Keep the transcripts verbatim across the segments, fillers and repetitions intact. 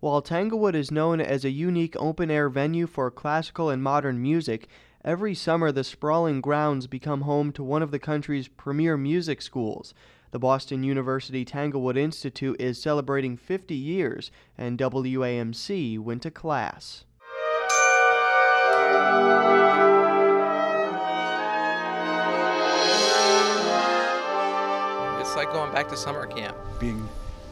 While Tanglewood is known as a unique open-air venue for classical and modern music, every summer the sprawling grounds become home to one of the country's premier music schools. The Boston University Tanglewood Institute is celebrating fifty years, and W A M C went to class. It's like going back to summer camp. Being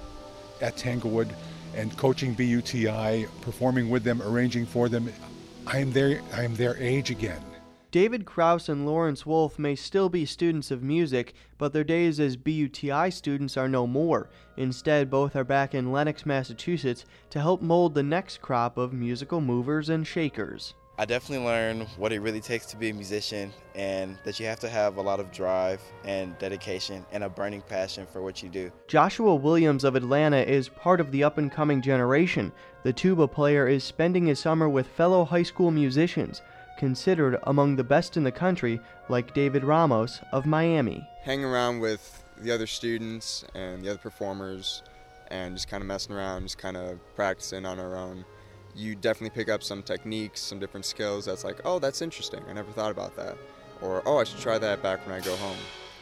at Tanglewood and coaching B U T I, performing with them, arranging for them, I am their, I am their age again. David Krause and Lawrence Wolf may still be students of music, but their days as B U T I students are no more. Instead, both are back in Lenox, Massachusetts to help mold the next crop of musical movers and shakers. I definitely learned what it really takes to be a musician, and that you have to have a lot of drive and dedication and a burning passion for what you do. Joshua Williams of Atlanta is part of the up-and-coming generation. The tuba player is spending his summer with fellow high school musicians, considered among the best in the country, like David Ramos of Miami. Hanging around with the other students and the other performers and just kind of messing around, just kind of practicing on our own. You definitely pick up some techniques, some different skills that's like, oh, that's interesting, I never thought about that. Or, oh, I should try that back when I go home.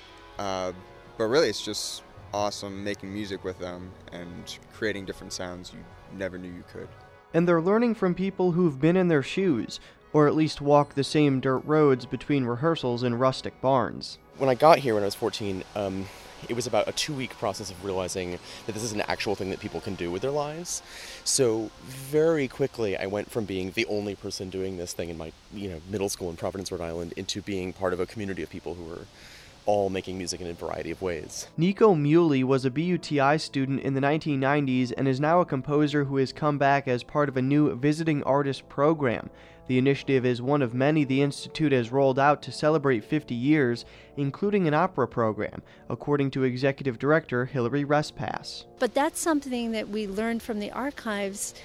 Uh, but really, it's just awesome making music with them and creating different sounds you never knew you could. And they're learning from people who've been in their shoes, or at least walk the same dirt roads between rehearsals in rustic barns. When I got here when I was fourteen, um, it was about a two-week process of realizing that this is an actual thing that people can do with their lives. So very quickly, I went from being the only person doing this thing in my you know, middle school in Providence, Rhode Island, into being part of a community of people who were all making music in a variety of ways. Nico Muley was a B U T I student in the nineteen nineties and is now a composer who has come back as part of a new visiting artist program. The initiative is one of many the Institute has rolled out to celebrate fifty years, including an opera program, according to Executive Director Hilary Respass. But that's something that we learned from the archives.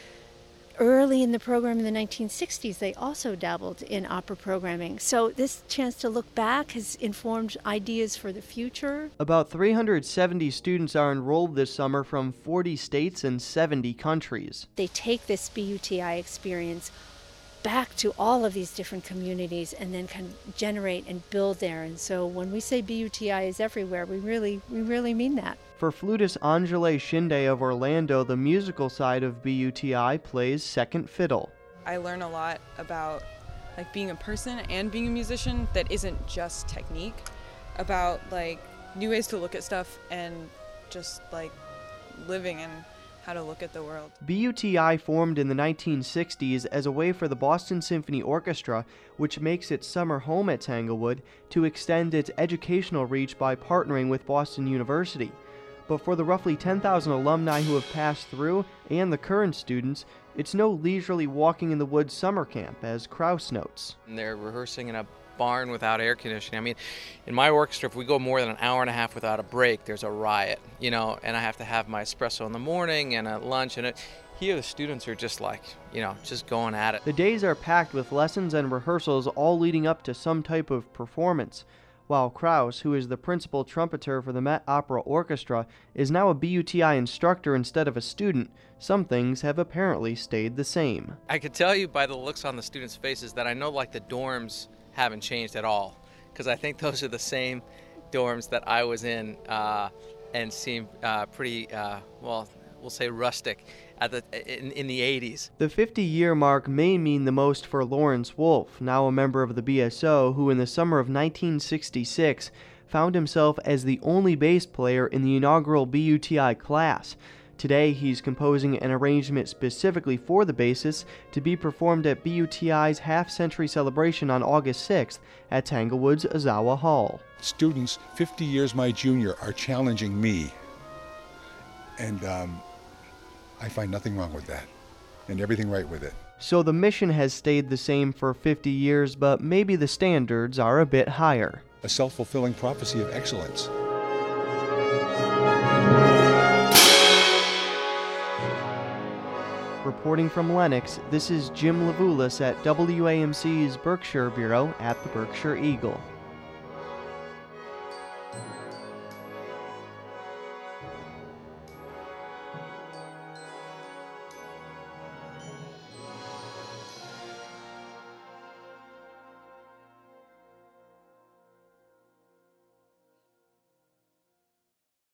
Early in the program in the nineteen sixties, they also dabbled in opera programming. So this chance to look back has informed ideas for the future. About three hundred seventy students are enrolled this summer from forty states and seventy countries. They take this B U T I experience back to all of these different communities and then can generate and build there. And so when we say B U T I is everywhere, we really, we really mean that. For flutist Anjali Shinde of Orlando, the musical side of B U T I plays second fiddle. I learn a lot about like being a person and being a musician that isn't just technique, about like new ways to look at stuff and just like living and how to look at the world. B U T I formed in the nineteen sixties as a way for the Boston Symphony Orchestra, which makes its summer home at Tanglewood, to extend its educational reach by partnering with Boston University. But for the roughly ten thousand alumni who have passed through, and the current students, it's no leisurely walking in the woods summer camp, as Krause notes. And they're rehearsing in a barn without air conditioning. I mean, in my orchestra, if we go more than an hour and a half without a break, there's a riot, you know, and I have to have my espresso in the morning and at lunch, and it, here the students are just like, you know, just going at it. The days are packed with lessons and rehearsals, all leading up to some type of performance. While Krause, who is the principal trumpeter for the Met Opera Orchestra, is now a B U T I instructor instead of a student, some things have apparently stayed the same. I could tell you by the looks on the students' faces that I know like the dorms haven't changed at all, because I think those are the same dorms that I was in uh, and seem uh, pretty, uh, well, we'll say rustic at the in, in the eighties. The fifty-year mark may mean the most for Lawrence Wolf, now a member of the B S O, who in the summer of nineteen sixty-six found himself as the only bass player in the inaugural B U T I class. Today, he's composing an arrangement specifically for the bassist to be performed at B U T I's half-century celebration on August sixth at Tanglewood's Ozawa Hall. Students fifty years my junior are challenging me, and um, I find nothing wrong with that, and everything right with it. So the mission has stayed the same for fifty years, but maybe the standards are a bit higher. A self-fulfilling prophecy of excellence. Reporting from Lenox, this is Jim Levulis at W A M C's Berkshire Bureau at the Berkshire Eagle.